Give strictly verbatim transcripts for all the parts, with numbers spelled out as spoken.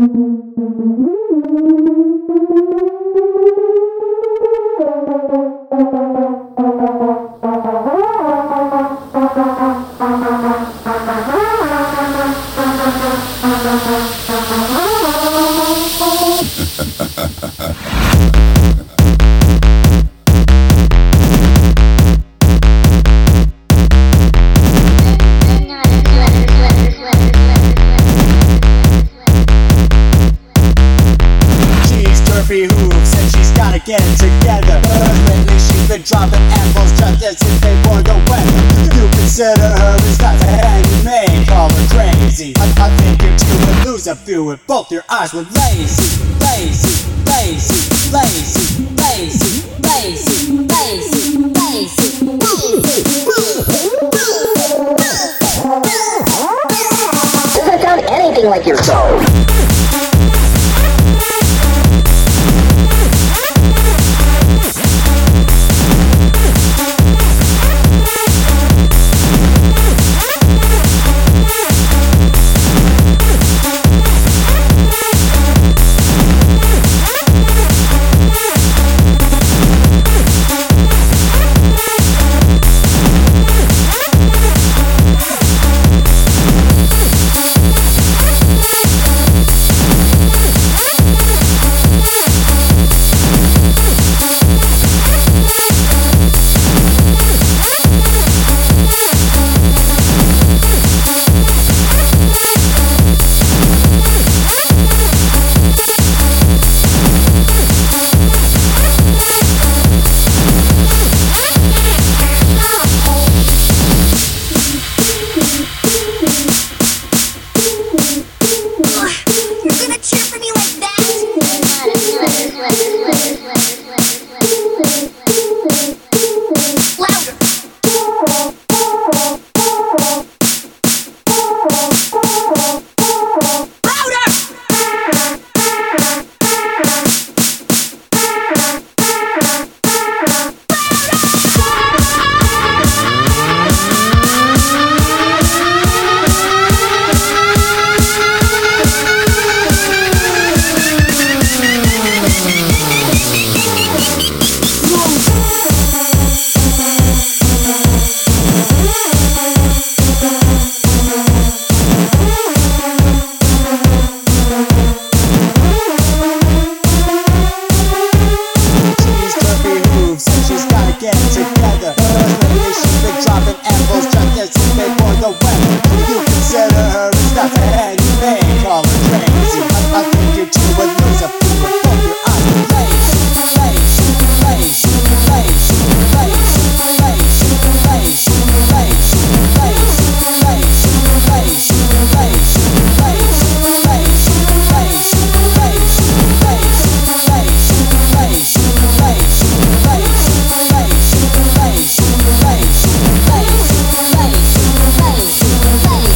Hooves and she's gotta get it together. Lately she's been dropping apples just as if they were the weather. You consider her as not a handmaid, call her crazy. I, I think you two would lose a few if both your eyes were lazy. Lazy, lazy, lazy, lazy, lazy, lazy, lazy, Doesn't sound anything like your soul.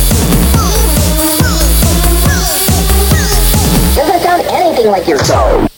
Like your soul.